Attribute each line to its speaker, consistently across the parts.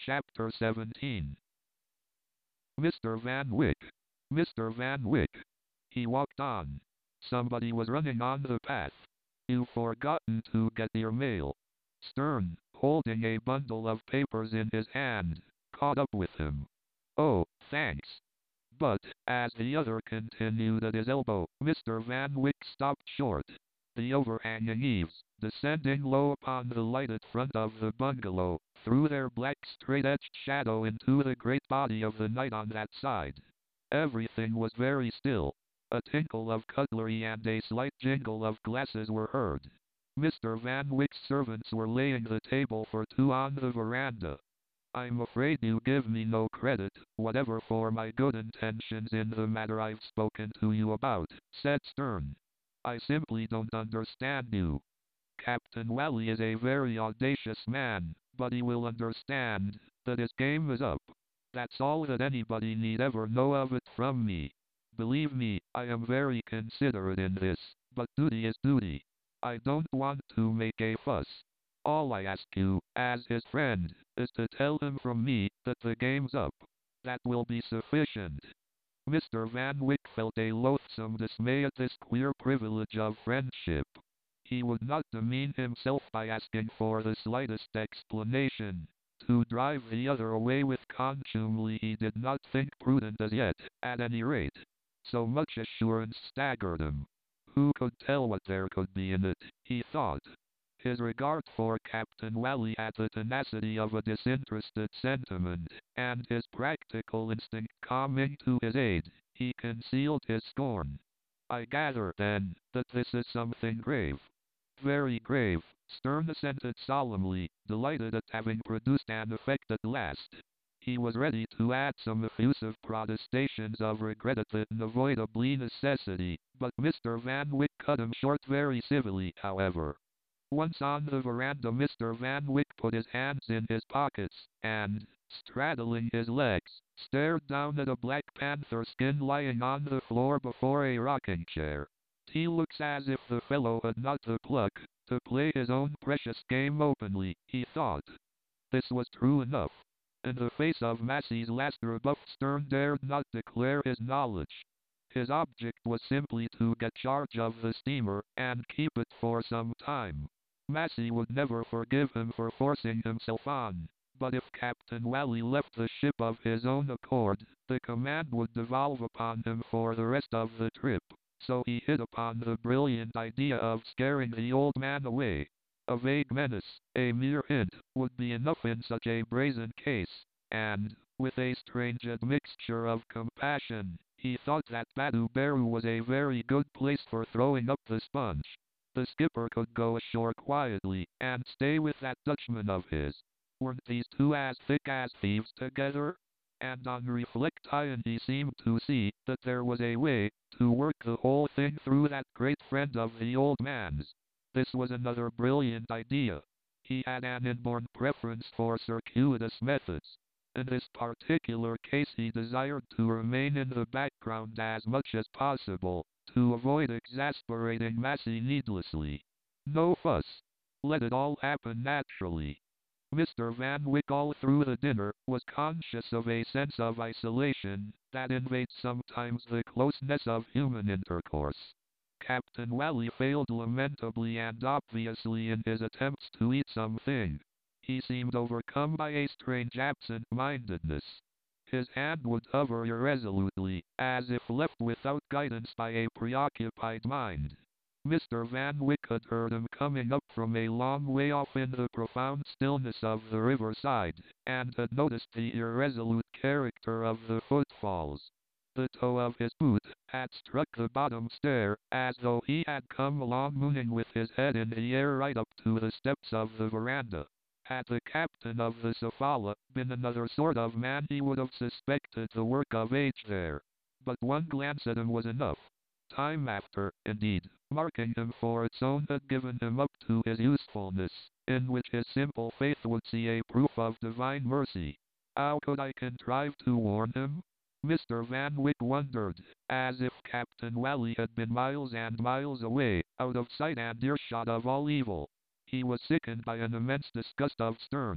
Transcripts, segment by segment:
Speaker 1: Chapter 17. Mr. Van Wyck. Mr. Van Wyck. He walked on. Somebody was running on the path. You've forgotten to get your mail. Stern, holding a bundle of papers in his hand, caught up with him. Oh, thanks. But, as the other continued at his elbow, Mr. Van Wyck stopped short. The overhanging eaves, descending low upon the lighted front of the bungalow, threw their black straight-edged shadow into the great body of the night on that side. Everything was very still. A tinkle of cutlery and a slight jingle of glasses were heard. Mr. Van Wyck's servants were laying the table for two on the veranda. I'm afraid you give me no credit, whatever, for my good intentions in the matter I've spoken to you about, said Stern. I simply don't understand you. Captain Wally is a very audacious man, but he will understand that his game is up. That's all that anybody need ever know of it from me. Believe me, I am very considerate in this, but duty is duty. I don't want to make a fuss. All I ask you, as his friend, is to tell him from me that the game's up. That will be sufficient. Mr. Van Wyck felt a loathsome dismay at this queer privilege of friendship. He would not demean himself by asking for the slightest explanation. To drive the other away with contumely he did not think prudent as yet, at any rate. So much assurance staggered him. Who could tell what there could be in it, he thought. His regard for Captain Wally had the tenacity of a disinterested sentiment, and his practical instinct coming to his aid, he concealed his scorn. I gather, then, that this is something grave. Very grave, Stern assented solemnly, delighted at having produced an effect at last. He was ready to add some effusive protestations of regret at the unavoidably necessity, but Mr. Van Wyck cut him short very civilly, however. Once on the veranda, Mr. Van Wyck put his hands in his pockets, and, straddling his legs, stared down at a Black Panther skin lying on the floor before a rocking chair. He looks as if the fellow had not the pluck to play his own precious game openly, he thought. This was true enough. In the face of Massey's last rebuff, Stern dared not declare his knowledge. His object was simply to get charge of the steamer, and keep it for some time. Massey would never forgive him for forcing himself on, but if Captain Wally left the ship of his own accord, the command would devolve upon him for the rest of the trip, so he hit upon the brilliant idea of scaring the old man away. A vague menace, a mere hint, would be enough in such a brazen case, and, with a strange admixture of compassion, he thought that Badu Beru was a very good place for throwing up the sponge. The skipper could go ashore quietly, and stay with that Dutchman of his. Weren't these two as thick as thieves together? And on reflection he seemed to see that there was a way to work the whole thing through that great friend of the old man's. This was another brilliant idea. He had an inborn preference for circuitous methods. In this particular case he desired to remain in the background as much as possible, to avoid exasperating Massey needlessly. No fuss. Let it all happen naturally. Mr. Van Wyck all through the dinner was conscious of a sense of isolation that invades sometimes the closeness of human intercourse. Captain Wally failed lamentably and obviously in his attempts to eat something. He seemed overcome by a strange absent-mindedness. His hand would hover irresolutely, as if left without guidance by a preoccupied mind. Mr. Van Wyck had heard him coming up from a long way off in the profound stillness of the riverside, and had noticed the irresolute character of the footfalls. The toe of his boot had struck the bottom stair, as though he had come along mooning with his head in the air right up to the steps of the veranda. Had the captain of the Sofala been another sort of man, he would have suspected the work of age there. But one glance at him was enough. Time after, indeed, marking him for its own, had given him up to his usefulness, in which his simple faith would see a proof of divine mercy. How could I contrive to warn him? Mr. Van Wyck wondered, as if Captain Wally had been miles and miles away, out of sight and earshot of all evil. He was sickened by an immense disgust of Stern.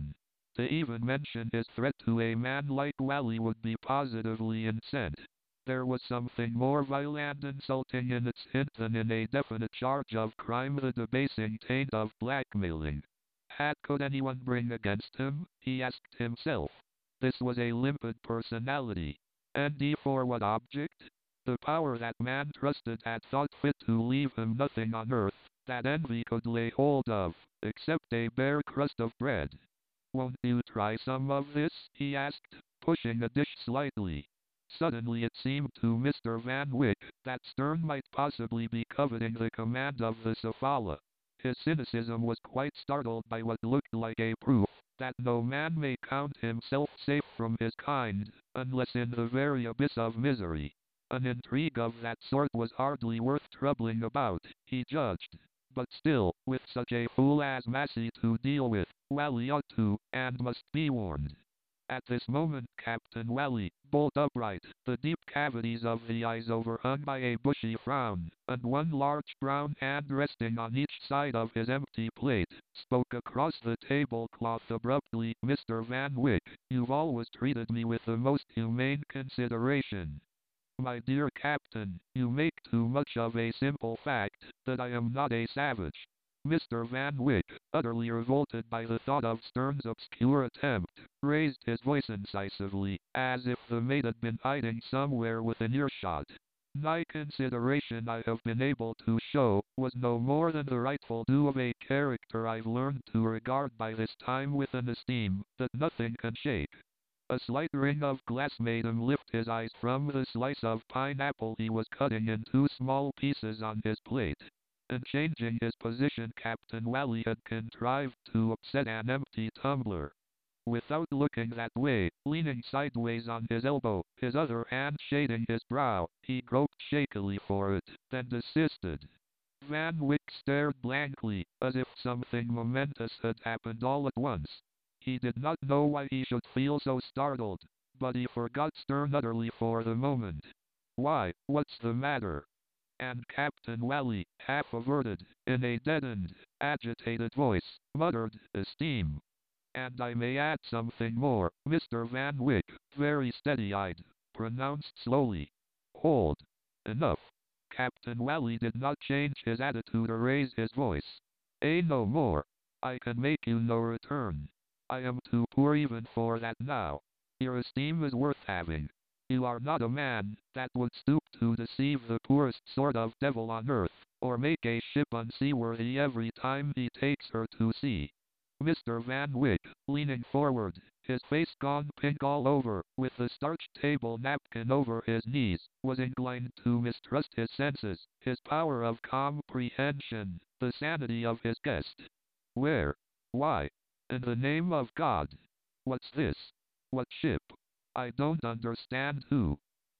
Speaker 1: To even mention his threat to a man like Wally would be positively insane. There was something more vile and insulting in its hint than in a definite charge of crime, the debasing taint of blackmailing. Could anyone bring against him? He asked himself. This was a limpid personality. And for what object? The power that man trusted had thought fit to leave him nothing on earth that envy could lay hold of, except a bare crust of bread. Won't you try some of this? He asked, pushing a dish slightly. Suddenly it seemed to Mr. Van Wyck that Stern might possibly be coveting the command of the Safala. His cynicism was quite startled by what looked like a proof that no man may count himself safe from his kind, unless in the very abyss of misery. An intrigue of that sort was hardly worth troubling about, he judged. But still, with such a fool as Massey to deal with, Wally ought to, and must be warned. At this moment Captain Wally, bolt upright, the deep cavities of the eyes overhung by a bushy frown, and one large brown hand resting on each side of his empty plate, spoke across the tablecloth abruptly. Mr. Van Wyck, you've always treated me with the most humane consideration. My dear Captain, you make too much of a simple fact, that I am not a savage. Mr. Van Wyck, utterly revolted by the thought of Stern's obscure attempt, raised his voice incisively, as if the mate had been hiding somewhere within earshot. My consideration I have been able to show, was no more than the rightful due of a character I've learned to regard by this time with an esteem, that nothing can shake. A slight ring of glass made him lift his eyes from the slice of pineapple he was cutting in two small pieces on his plate. In changing his position Captain Wally had contrived to upset an empty tumbler. Without looking that way, leaning sideways on his elbow, his other hand shading his brow, he groped shakily for it, then desisted. Van Wyck stared blankly, as if something momentous had happened all at once. He did not know why he should feel so startled, but he forgot Stern utterly for the moment. Why, what's the matter? And Captain Wally, half averted, in a deadened, agitated voice, muttered, esteem. And I may add something more, Mr. Van Wyck, very steady-eyed, pronounced slowly. Hold. Enough. Captain Wally did not change his attitude or raise his voice. No more. I can make you no return. I am too poor even for that now. Your esteem is worth having. You are not a man that would stoop to deceive the poorest sort of devil on earth, or make a ship unseaworthy every time he takes her to sea. Mr. Van Wyck, leaning forward, his face gone pink all over, with the starched table napkin over his knees, was inclined to mistrust his senses, his power of comprehension, the sanity of his guest. Where? Why? In the name of God. What's this? What ship? I don't understand who.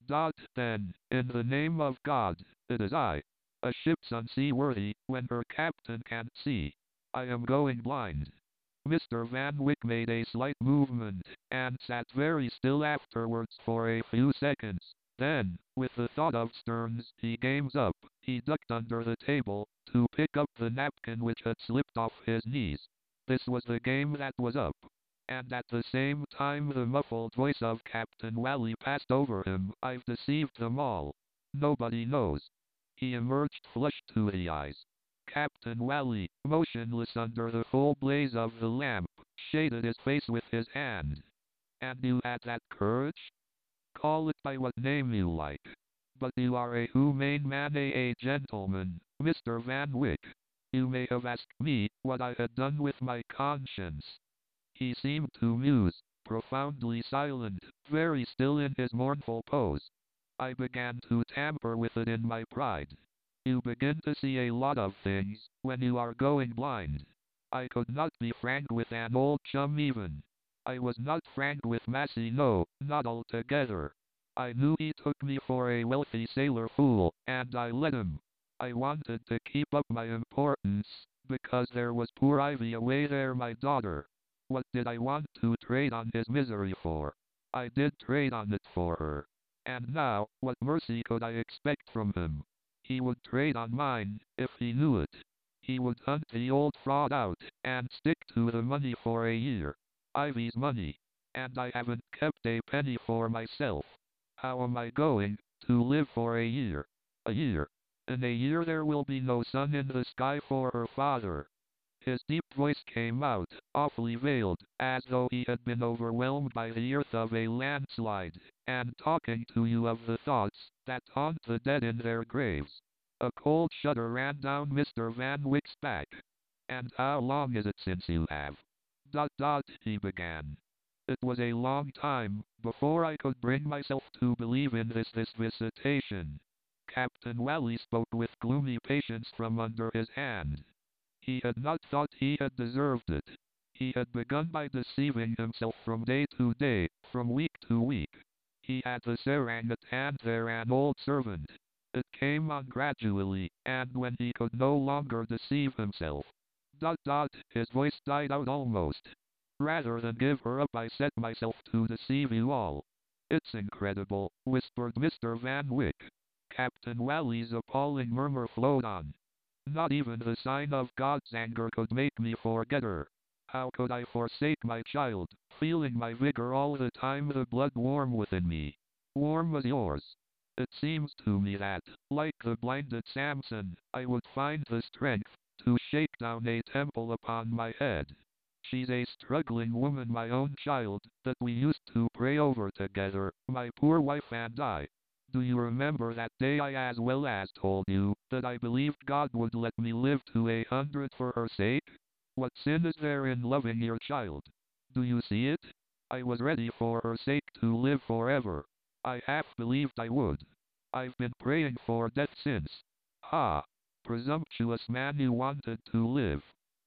Speaker 1: Then, in the name of God, it is I. A ship's unseaworthy, when her captain can't see. I am going blind. Mr. Van Wyck made a slight movement, and sat very still afterwards for a few seconds. Then, with the thought of Stern's game's up, he ducked under the table, to pick up the napkin which had slipped off his knees. This was the game that was up. And at the same time the muffled voice of Captain Wally passed over him. I've deceived them all. Nobody knows. He emerged flushed to the eyes. Captain Wally, motionless under the full blaze of the lamp, shaded his face with his hand. And you had that courage? Call it by what name you like. But you are a humane man, a gentleman, Mr. Van Wyck. You may have asked me what I had done with my conscience. He seemed to muse, profoundly silent, very still in his mournful pose. I began to tamper with it in my pride. You begin to see a lot of things, when you are going blind. I could not be frank with an old chum even. I was not frank with Massey, no, not altogether. I knew he took me for a wealthy sailor fool, and I let him. I wanted to keep up my importance, because there was poor Ivy away there, my daughter. What did I want to trade on his misery for? I did trade on it for her. And now, what mercy could I expect from him? He would trade on mine, if he knew it. He would hunt the old fraud out, and stick to the money for a year. Ivy's money. And I haven't kept a penny for myself. How am I going to live for a year? A year. In a year there will be no sun in the sky for her father. His deep voice came out, awfully veiled, as though he had been overwhelmed by the earth of a landslide, and talking to you of the thoughts that haunt the dead in their graves. A cold shudder ran down Mr. Van Wyck's back. And how long is it since you have? He began. It was a long time before I could bring myself to believe in this visitation. Captain Wally spoke with gloomy patience from under his hand. He had not thought he had deserved it. He had begun by deceiving himself from day to day, from week to week. He had the serang at hand there, an old servant. It came on gradually, and when he could no longer deceive himself. His voice died out almost. Rather than give her up I set myself to deceive you all. It's incredible, whispered Mr. Van Wyck. Captain Wally's appalling murmur flowed on. Not even the sign of God's anger could make me forget her. How could I forsake my child, feeling my vigor all the time, the blood warm within me? Warm as yours. It seems to me that, like the blinded Samson, I would find the strength to shake down a temple upon my head. She's a struggling woman, my own child, that we used to pray over together, my poor wife and I. Do you remember that day I as well as told you that I believed God would let me live to 100 for her sake? What sin is there in loving your child? Do you see it? I was ready for her sake to live forever. I half believed I would. I've been praying for death since. Ha! Presumptuous man, you wanted to live.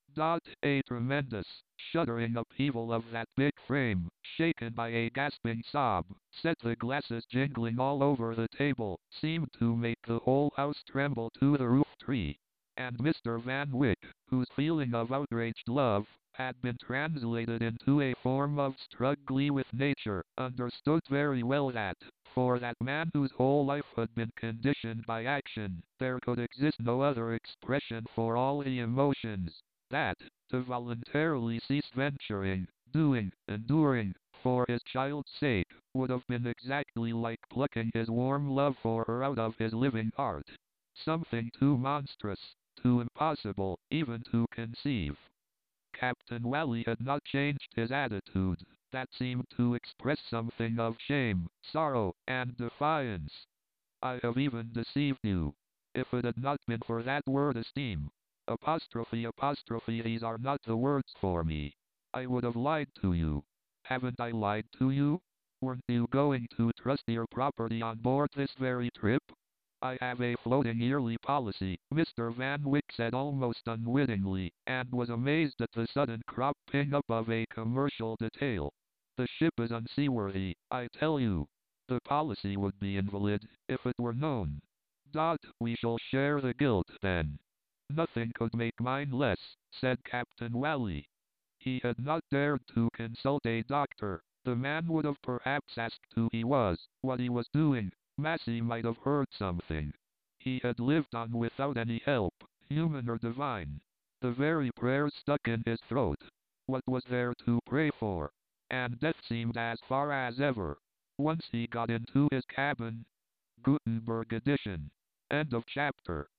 Speaker 1: A tremendous, shuddering upheaval of that big frame, shaken by a gasping sob, set the glasses jingling all over the table, seemed to make the whole house tremble to the roof tree. And Mr. Van Wyck, whose feeling of outraged love had been translated into a form of struggling with nature, understood very well that, for that man whose whole life had been conditioned by action, there could exist no other expression for all the emotions. That, to voluntarily cease venturing, doing, enduring, for his child's sake, would have been exactly like plucking his warm love for her out of his living heart. Something too monstrous, too impossible, even to conceive. Captain Wally had not changed his attitude. That seemed to express something of shame, sorrow, and defiance. I have even deceived you. If it had not been for that word esteem, these are not the words for me. I would have lied to you. Haven't I lied to you? Weren't you going to trust your property on board this very trip? I have a floating yearly policy, Mr. Van Wyck said almost unwittingly, and was amazed at the sudden cropping up of a commercial detail. The ship is unseaworthy, I tell you. The policy would be invalid, if it were known. We shall share the guilt, then. Nothing could make mine less, said Captain Wally. He had not dared to consult a doctor. The man would have perhaps asked who he was, what he was doing. Massey might have heard something. He had lived on without any help, human or divine. The very prayers stuck in his throat. What was there to pray for? And death seemed as far as ever. Once he got into his cabin. Gutenberg edition. End of chapter.